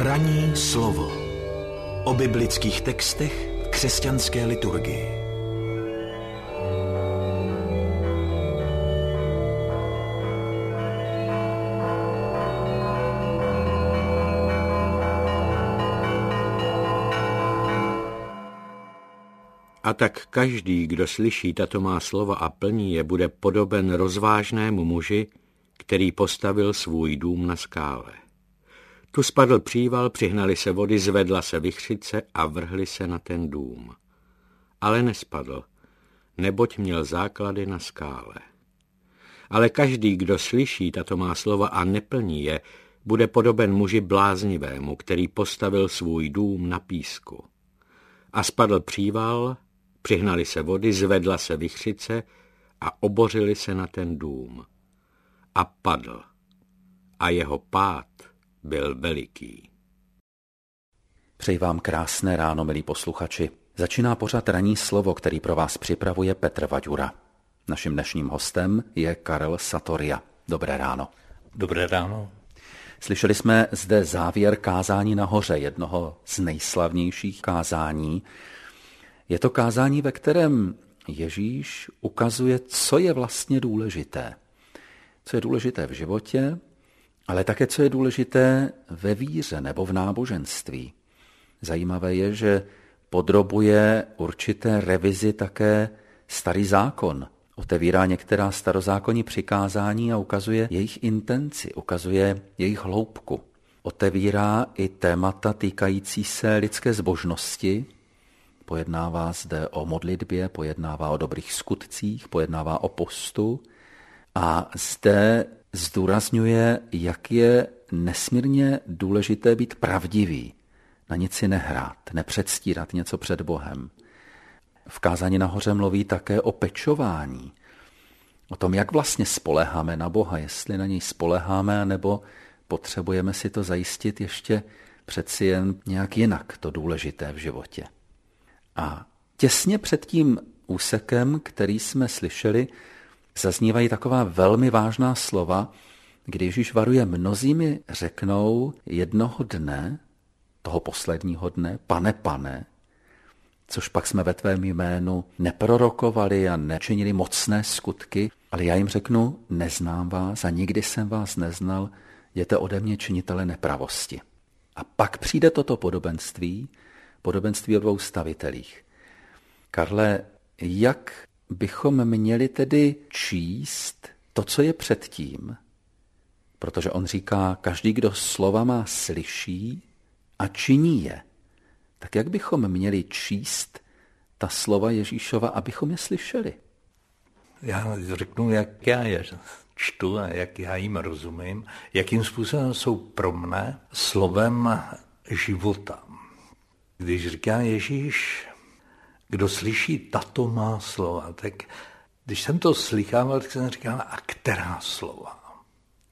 Ranní slovo o biblických textech v křesťanské liturgii. A tak každý, kdo slyší tato má slova a plní je, bude podoben rozvážnému muži, který postavil svůj dům na skále. Tu spadl příval, přihnali se vody, zvedla se vichřice a vrhli se na ten dům. Ale nespadl, neboť měl základy na skále. Ale každý, kdo slyší tato má slova a neplní je, bude podoben muži bláznivému, který postavil svůj dům na písku. A spadl příval, přihnali se vody, zvedla se vichřice a obořili se na ten dům. A padl. A jeho pád byl veliký. Přeji vám krásné ráno, milí posluchači. Začíná pořad Ranní slovo, který pro vás připravuje Petr Vaďura. Naším dnešním hostem je Karel Satoria. Dobré ráno. Dobré ráno. Slyšeli jsme zde závěr kázání na hoře, jednoho z nejslavnějších kázání. Je to kázání, ve kterém Ježíš ukazuje, co je vlastně důležité. Co je důležité v životě, ale také co je důležité ve víře nebo v náboženství. Zajímavé je, že podrobuje určité revizi také Starý zákon. Otevírá některá starozákonní přikázání a ukazuje jejich intenci, ukazuje jejich hloubku. Otevírá i témata týkající se lidské zbožnosti, pojednává zde o modlitbě, pojednává o dobrých skutcích, pojednává o postu a zde zdůrazňuje, jak je nesmírně důležité být pravdivý, na nic si nehrát, nepředstírat něco před Bohem. V kázání nahoře mluví také o pečování, o tom, jak vlastně spoléháme na Boha, jestli na něj spoléháme, nebo potřebujeme si to zajistit ještě přeci jen nějak jinak, to důležité v životě. A těsně před tím úsekem, který jsme slyšeli, zaznívají taková velmi vážná slova, kdy Ježíš varuje: mnozí mi řeknou jednoho dne, toho posledního dne, pane, pane, což pak jsme ve tvém jménu neprorokovali a nečinili mocné skutky, ale já jim řeknu, neznám vás a nikdy jsem vás neznal, jděte ode mě, činitele nepravosti. A pak přijde toto podobenství o dvou stavitelích. Karle, jak bychom měli tedy číst to, co je předtím? Protože on říká, každý, kdo slova má, slyší a činí je. Tak jak bychom měli číst ta slova Ježíšova, abychom je slyšeli? Já řeknu, jak já je čtu a jak já jim rozumím, jakým způsobem jsou pro mne slovem života. Když říká Ježíš, kdo slyší tato má slova, tak když jsem to slychával, tak jsem říkal, a která slova?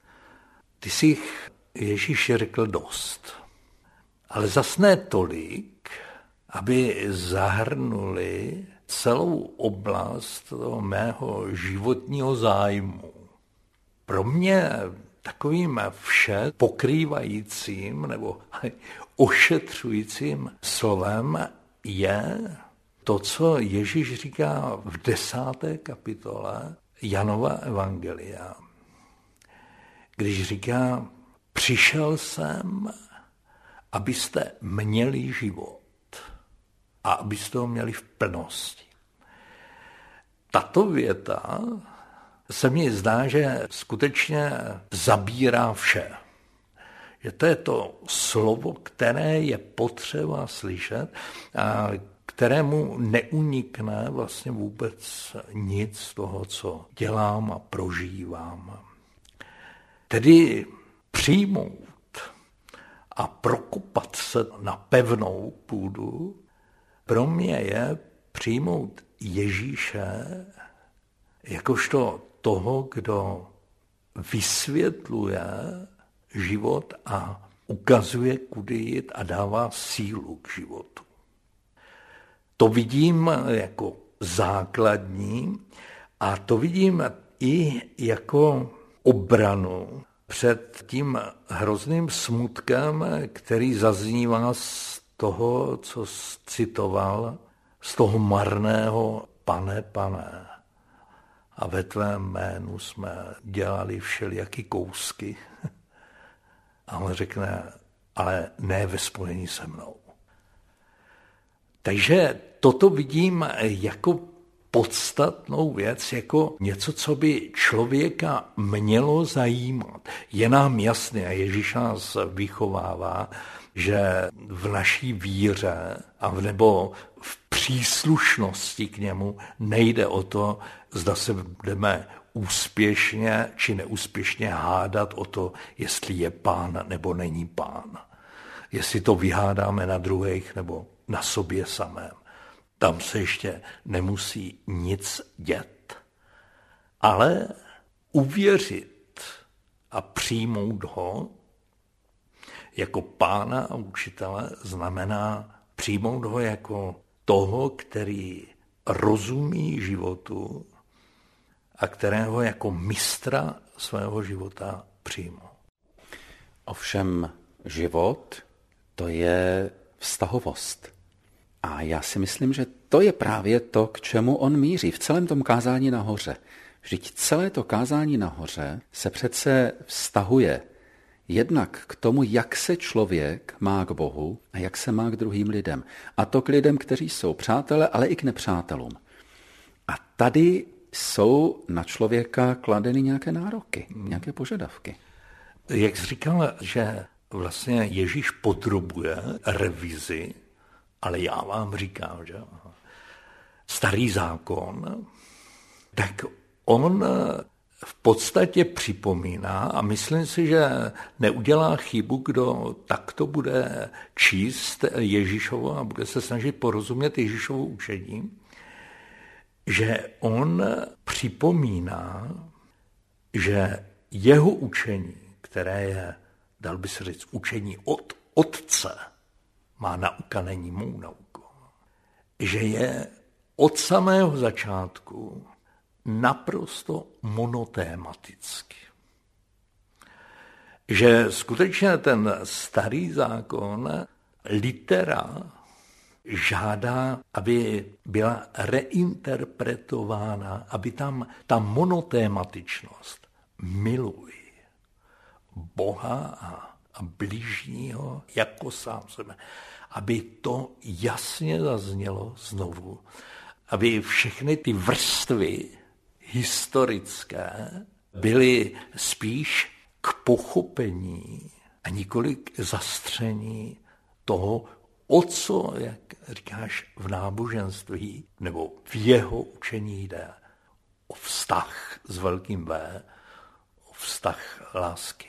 Ty jsi jich Ježíš řekl dost, ale zas ne tolik, aby zahrnuli celou oblast toho mého životního zájmu. Pro mě takovým vše pokrývajícím nebo ošetřujícím slovem je to, co Ježíš říká v 10. kapitole Janova evangelia. Když říká, přišel jsem, abyste měli život a abyste ho měli v plnosti. Tato věta se mi zdá, že skutečně zabírá vše. Že to je to slovo, které je potřeba slyšet a kterému neunikne vlastně vůbec nic z toho, co dělám a prožívám. Tedy přijmout a prokopat se na pevnou půdu, pro mě je přijmout Ježíše jakožto toho, kdo vysvětluje život a ukazuje, kudy jít a dává sílu k životu. To vidím jako základní a to vidím i jako obranu před tím hrozným smutkem, který zaznívá z toho, co citoval, z toho marného pane, pane. A ve tvém jménu jsme dělali všelijaký kousky. A on řekne, ale ne ve spojení se mnou. Takže toto vidím jako podstatnou věc, jako něco, co by člověka mělo zajímat. Je nám jasné, a Ježíš nás vychovává, že v naší víře nebo v příslušnosti k němu nejde o to, zda se budeme úspěšně či neúspěšně hádat o to, jestli je pán nebo není pán. Jestli to vyhádáme na druhých nebo na sobě samém. Tam se ještě nemusí nic dět. Ale uvěřit a přijmout ho jako pána a učitele znamená přijmout ho jako toho, který rozumí životu a kterého jako mistra svého života přijmu. Ovšem život, to je vztahovost. A já si myslím, že to je právě to, k čemu on míří v celém tom kázání nahoře. Vždyť celé to kázání nahoře se přece vztahuje jednak k tomu, jak se člověk má k Bohu a jak se má k druhým lidem. A to k lidem, kteří jsou přátelé, ale i k nepřátelům. A tady jsou na člověka kladeny nějaké nároky, nějaké požadavky. Jak jsi říkal, že vlastně Ježíš podrobuje revizi, ale já vám říkám, že starý zákon, tak on v podstatě připomíná, a myslím si, že neudělá chybu, kdo takto bude číst Ježíšovo a bude se snažit porozumět Ježíšovu učení, že on připomíná, že jeho učení, které je, dal by se říct, učení od otce, má nauka není mou naukou, že je od samého začátku naprosto monotématický. Že skutečně ten starý zákon litera žádá, aby byla reinterpretována, aby tam ta monotématičnost miluj Boha a bližního jako sám sebe, aby to jasně zaznělo znovu, aby všechny ty vrstvy historické byly spíš k pochopení a nikoli k zastření toho, o co, jak říkáš, v náboženství nebo v jeho učení jde. O vztah s velkým V, o vztah lásky.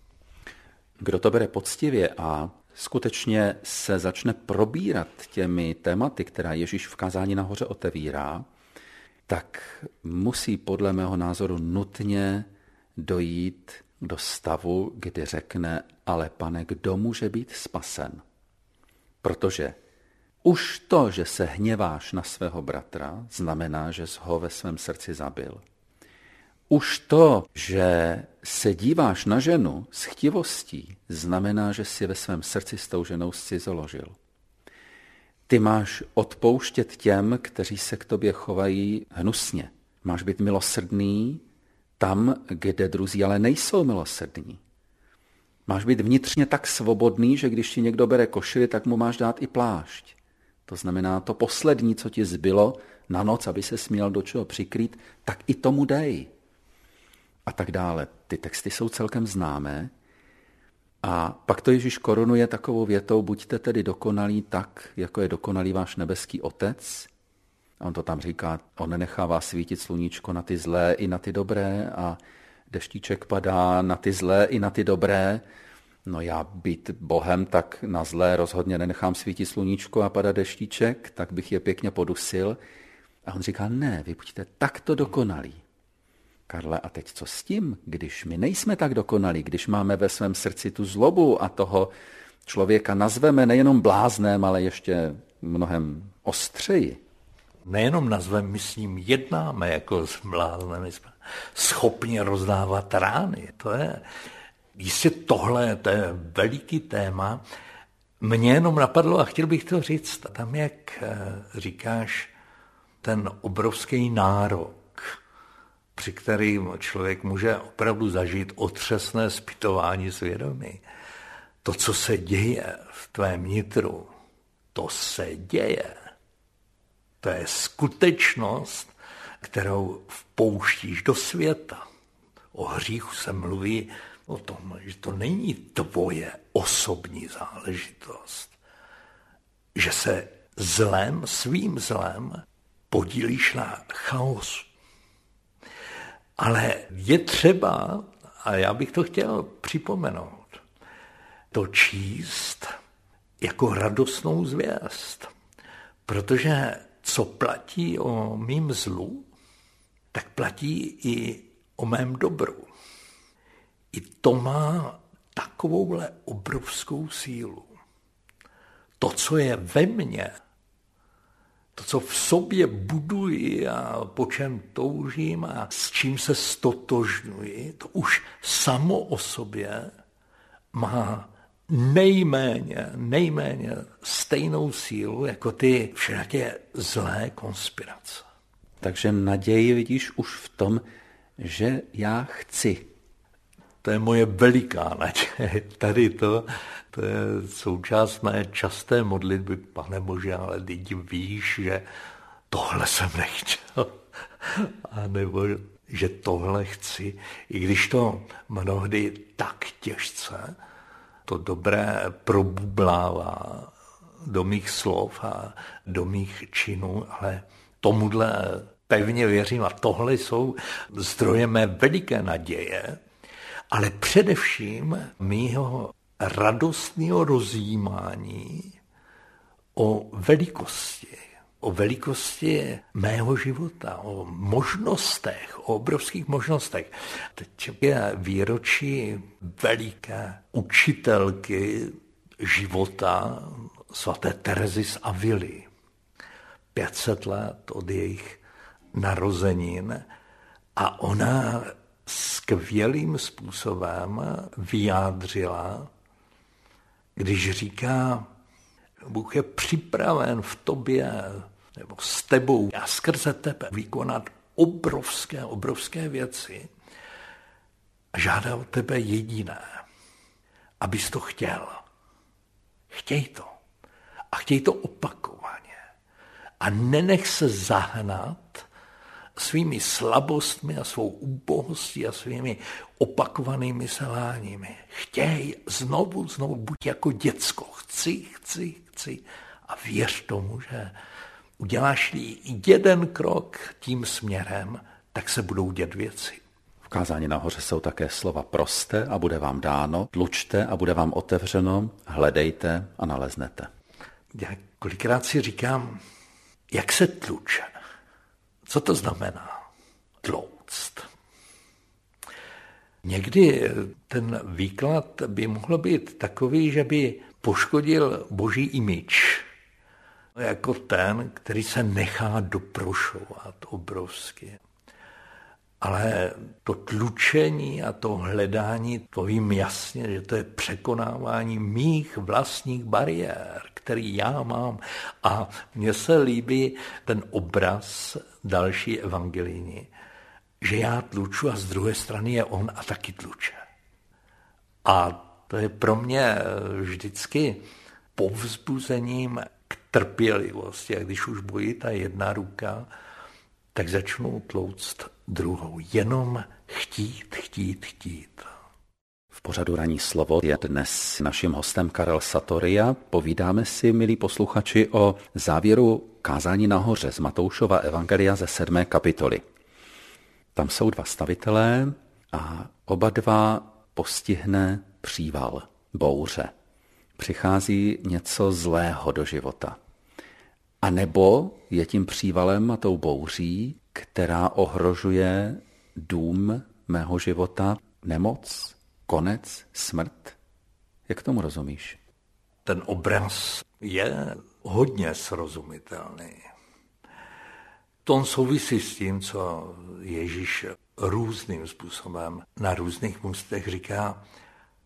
Kdo to bere poctivě a skutečně se začne probírat těmi tématy, která Ježíš v kázání nahoře otevírá, tak musí podle mého názoru nutně dojít do stavu, kdy řekne, ale pane, kdo může být spasen? Protože už to, že se hněváš na svého bratra, znamená, že jsi ho ve svém srdci zabil. Už to, že se díváš na ženu s chtivostí, znamená, že si ve svém srdci s tou ženou zcizoložil. Ty máš odpouštět těm, kteří se k tobě chovají hnusně. Máš být milosrdný tam, kde druzí ale nejsou milosrdní. Máš být vnitřně tak svobodný, že když ti někdo bere košili, tak mu máš dát i plášť. To znamená, to poslední, co ti zbylo na noc, aby se směl do čeho přikrýt, tak i tomu dej. A tak dále. Ty texty jsou celkem známé. A pak to Ježíš korunuje takovou větou, buďte tedy dokonalí tak, jako je dokonalý váš nebeský Otec. A on to tam říká, on nenechává svítit sluníčko na ty zlé i na ty dobré a deštíček padá na ty zlé i na ty dobré. No já být Bohem, tak na zlé rozhodně nenechám svítit sluníčko a padat deštíček, tak bych je pěkně podusil. A on říká, ne, vy buďte takto dokonalí. Karle, a teď co s tím, když my nejsme tak dokonalí, když máme ve svém srdci tu zlobu a toho člověka nazveme nejenom bláznem, ale ještě mnohem ostřeji? Nejenom nazveme, my s ním jednáme jako s bláznem, my jsme schopni rozdávat rány. To je Jistě tohle, to je veliký téma. Mně jenom napadlo, a chtěl bych to říct, tam, jak říkáš, ten obrovský nárok, při kterým člověk může opravdu zažít otřesné zpytování svědomí. To, co se děje v tvém nitru, to se děje. To je skutečnost, kterou vpouštíš do světa. O hříchu se mluví o tom, že to není tvoje osobní záležitost. Že se svým zlem podílíš na chaosu. Ale je třeba, a já bych to chtěl připomenout, to číst jako radostnou zvěst. Protože co platí o mým zlu, tak platí i o mém dobru. I to má takovouhle obrovskou sílu. To, co je ve mně, to, co v sobě buduji a po čem toužím a s čím se stotožňuji, to už samo o sobě má nejméně stejnou sílu jako ty všelijaké zlé konspirace. Takže naději vidíš už v tom, že já chci. To je moje veliká naděje. Tady to je součást mé časté modlitby. Pane Bože, ale teď víš, že tohle jsem nechtěl. A nebo že tohle chci. I když to mnohdy tak těžce, to dobré probublává do mých slov a do mých činů, ale tomuhle pevně věřím a tohle jsou zdroje mé veliké naděje, ale především mýho radostného rozjímání o velikosti mého života, o možnostech, o obrovských možnostech. Teď je výročí veliké učitelky života svaté Terezy z Avily. 500 let od jejich narozenin a ona skvělým způsobem vyjádřila, když říká, Bůh je připraven v tobě nebo s tebou a skrze tebe vykonat obrovské věci a žádá od tebe jediné, abys to chtěl. Chtěj to. A chtěj to opakovaně. A nenech se zahnat svými slabostmi a svou úbohostí a svými opakovanými selháními. Chtěj znovu, buď jako děcko. Chci. A věř tomu, že uděláš-li jeden krok tím směrem, tak se budou dět věci. V kázání nahoře jsou také slova proste a bude vám dáno, tlučte a bude vám otevřeno, hledejte a naleznete. Já kolikrát si říkám, jak se tluče? Co to znamená? Tlouct. Někdy ten výklad by mohl být takový, že by poškodil boží image. Jako ten, který se nechá doprošovat obrovsky. Ale to tlučení a to hledání, to vím jasně, že to je překonávání mých vlastních bariér, který já mám. A mně se líbí ten obraz další evangelijní, že já tluču a z druhé strany je on a taky tluče. A to je pro mě vždycky povzbuzením k trpělivosti. A když už bojí ta jedna ruka, tak začnu tlouct druhou. Jenom chtít. V pořadu Ranní slovo je dnes naším hostem Karel Satoria. Povídáme si, milí posluchači, o závěru kázání nahoře z Matoušova evangelia ze 7. kapitoly. Tam jsou dva stavitelé a oba dva postihne příval, bouře. Přichází něco zlého do života. A nebo je tím přívalem a tou bouří, která ohrožuje dům mého života, nemoc, konec, smrt? Jak tomu rozumíš? Ten obraz je hodně srozumitelný. To souvisí s tím, co Ježíš různým způsobem na různých místech říká,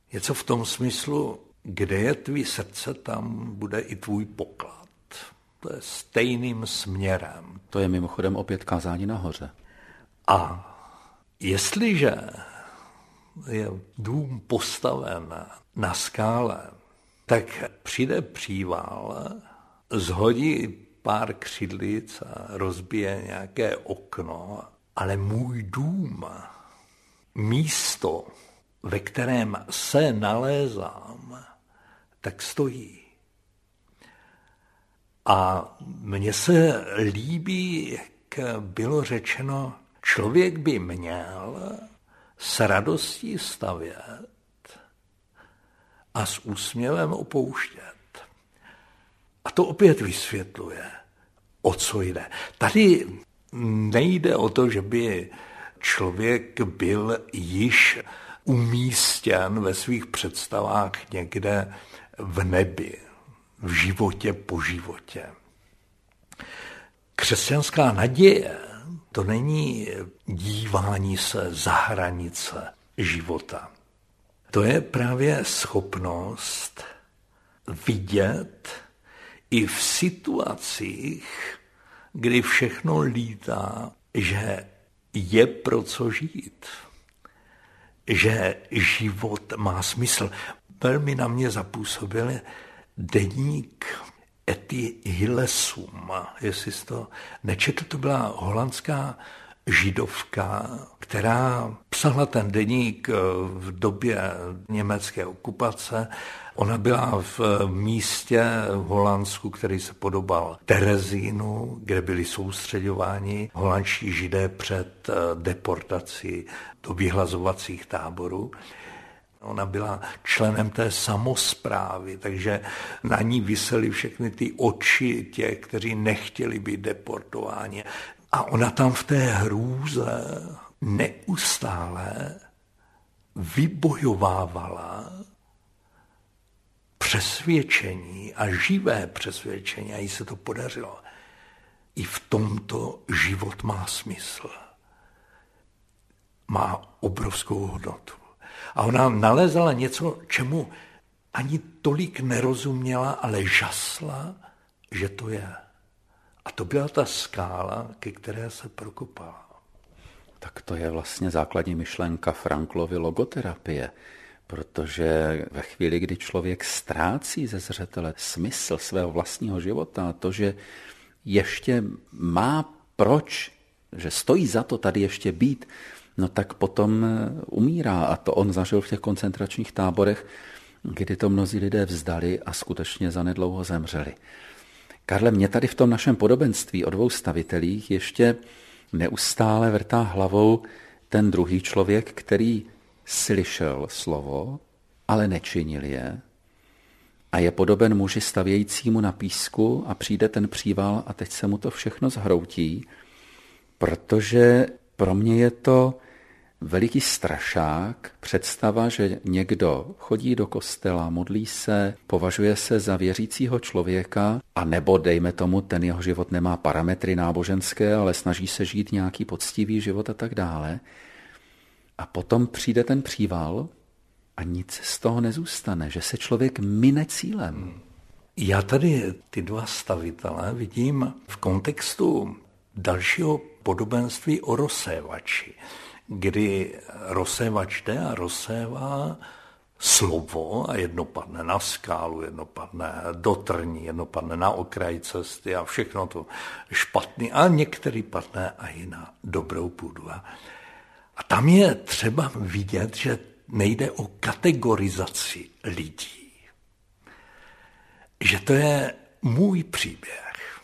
Něco v tom smyslu, kde je tvý srdce, tam bude i tvůj poklad. To je stejným směrem. To je mimochodem opět kázání nahoře. A jestliže je dům postaven na skále, tak přijde příval, zhodí pár křidlic a rozbije nějaké okno, ale můj dům, místo, ve kterém se nalézám, tak stojí. A mně se líbí, jak bylo řečeno, člověk by měl s radostí stavět a s úsměvem opouštět. A to opět vysvětluje, o co jde. Tady nejde o to, že by člověk byl již umístěn ve svých představách někde v nebi, v životě po životě. Křesťanská naděje to není dívání se za hranice života. To je právě schopnost vidět i v situacích, kdy všechno lítá, že je pro co žít, že život má smysl. Velmi na mě zapůsobil deník Etty Hillesum, jestli jsi to nečetl, to byla holandská židovka, která psala ten deník v době německé okupace. Ona byla v místě v Holandsku, který se podobal Terezínu, kde byli soustřeďováni holandští židé před deportací do vyhlazovacích táborů. Ona byla členem té samosprávy, takže na ní visely všechny ty oči těch, kteří nechtěli být deportováni. A ona tam v té hrůze neustále vybojovávala přesvědčení a živé přesvědčení, a jí se to podařilo. I v tomto život má smysl. Má obrovskou hodnotu. A ona nalézala něco, čemu ani tolik nerozuměla, ale žasla, že to je. A to byla ta skála, ke které se prokopala. Tak to je vlastně základní myšlenka Franklovy logoterapie, protože ve chvíli, kdy člověk ztrácí ze zřetele smysl svého vlastního života a to, že ještě má proč, že stojí za to tady ještě být, no tak potom umírá. A to on zažil v těch koncentračních táborech, kdy to mnozí lidé vzdali a skutečně zanedlouho zemřeli. Karle, mě tady v tom našem podobenství o dvou stavitelích ještě neustále vrtá hlavou ten druhý člověk, který slyšel slovo, ale nečinil je. A je podoben muži stavějícímu na písku a přijde ten příval a teď se mu to všechno zhroutí, protože pro mě je to veliký strašák, představa, že někdo chodí do kostela, modlí se, považuje se za věřícího člověka, a nebo dejme tomu, ten jeho život nemá parametry náboženské, ale snaží se žít nějaký poctivý život a tak dále. A potom přijde ten příval a nic z toho nezůstane, že se člověk mine cílem. Já tady ty dva stavitele vidím v kontextu dalšího podobenství o rozsévači, kdy rozsévač jde a rozsévá slovo a jedno padne na skálu, jedno padne do trní, jedno padne na okraj cesty a všechno to špatný a některý padne a i na dobrou půdu. A tam je třeba vidět, že nejde o kategorizaci lidí. Že to je můj příběh.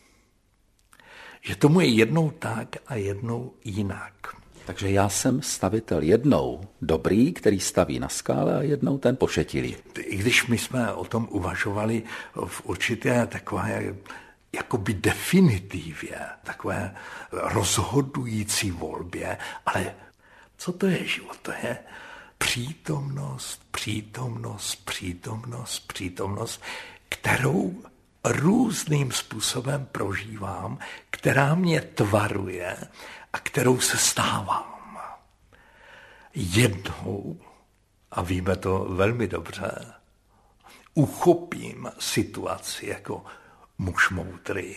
Že tomu je jednou tak a jednou jinak. Takže já jsem stavitel jednou dobrý, který staví na skále, a jednou ten pošetilý. I když my jsme o tom uvažovali v určité takové jakoby definitivě, takové rozhodující volbě, ale co to je život? To je přítomnost, přítomnost, přítomnost, přítomnost, kterou různým způsobem prožívám, která mě tvaruje a kterou se stávám. Jednou a víme to velmi dobře, uchopím situaci jako muž moudrý.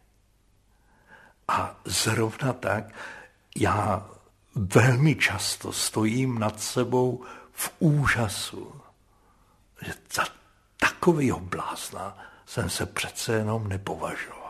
A zrovna tak já velmi často stojím nad sebou v úžasu, že za takovýho blázna jsem se přece jenom nepovažoval.